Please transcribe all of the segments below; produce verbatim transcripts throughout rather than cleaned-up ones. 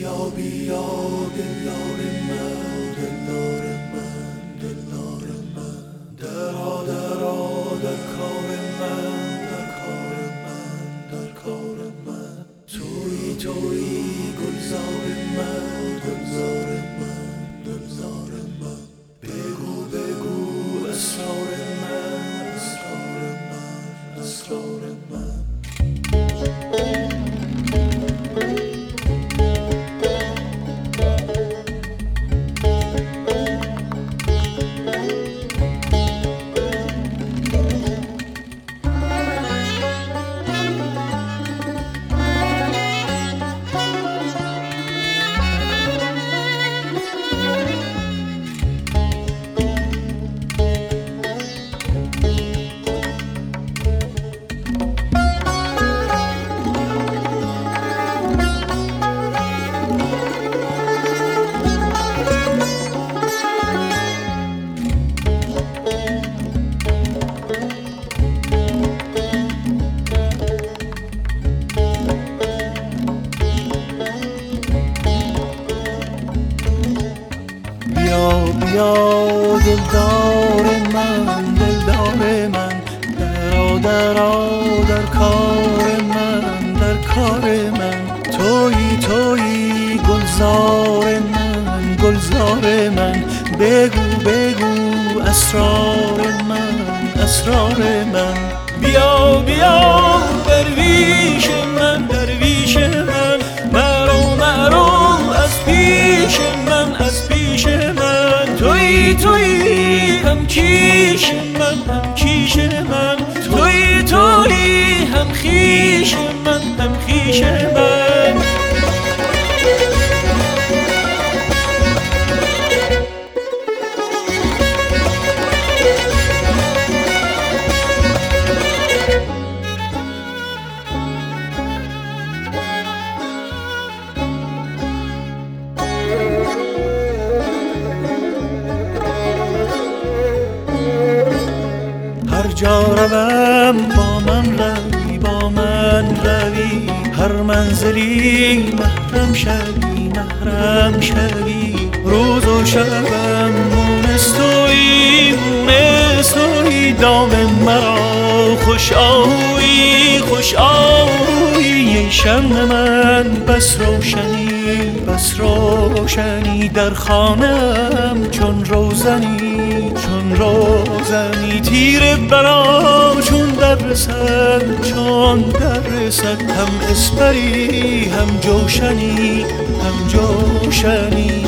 بیا بیا دلدار من، دلدار من، دلدار من، درآ درآ در کار من، در کار من، در کار من. تویی تویی گلزار من، گلزار من، گلزار من. بگو بگو اسرار من، اسرار من، اسرار من. بیا دلدار من، دلدار من، درآ درآ در کار من، در کار من. تویی تویی گلزار من، گلزار من. بگو بگو اسرار من، اسرار من. بیا بیا درویش من، درویش من، مرو مرو از پیش من، از پیش من. تویی تویی هم کیش من، هم کیش من. تویی تویی هم خویش من، هم خویش من. هر جا روم با من روی، با من روی. هر منزلی محرم شوی، محرم شوی. روز و شبم مونس تویی، مونس تویی. دامن مرا خوش آهویی، خوش آهویی. ای شمع من بس روشنی، بس روشنی. در خانم چون روزنی، چون روزنی. تیر برا چون در رسد، چون در رسد. هم اسپری هم جوشنی، هم جوشنی.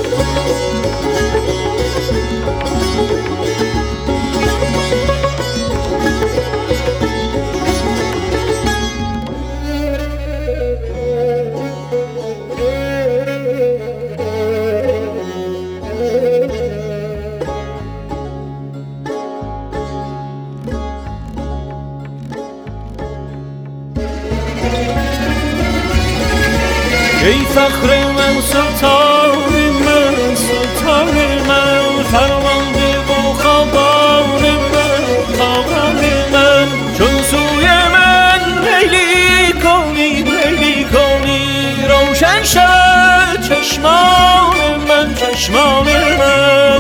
ای فخر من، سلطان من، سلطان من. فرمانده و خوابان من، خوابان من. چون سوی من میلی کنی، میلی کنی. روشن شد چشمان من، چشمان من.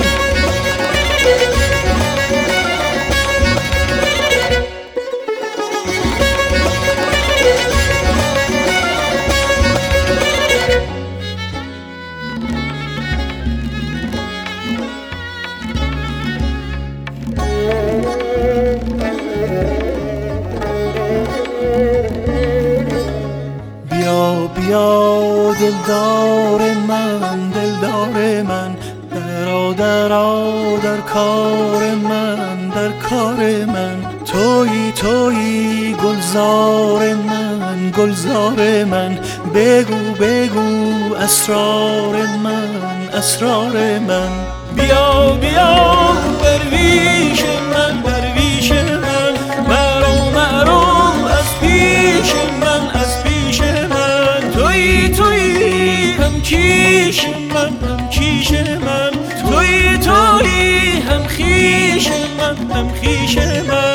بیا دلدار من، دلدار من. درآ درآ در کار من، در کار من. تویی تویی گلزار من، گلزار من. بگو بگو اسرار من، اسرار من. بیا بیا درویش من، درویش من. مرو مرو از پیش من، از پیش من. تویی تویی هم کیش من، هم کیش من. تویی تویی هم خویش من، هم خویش من.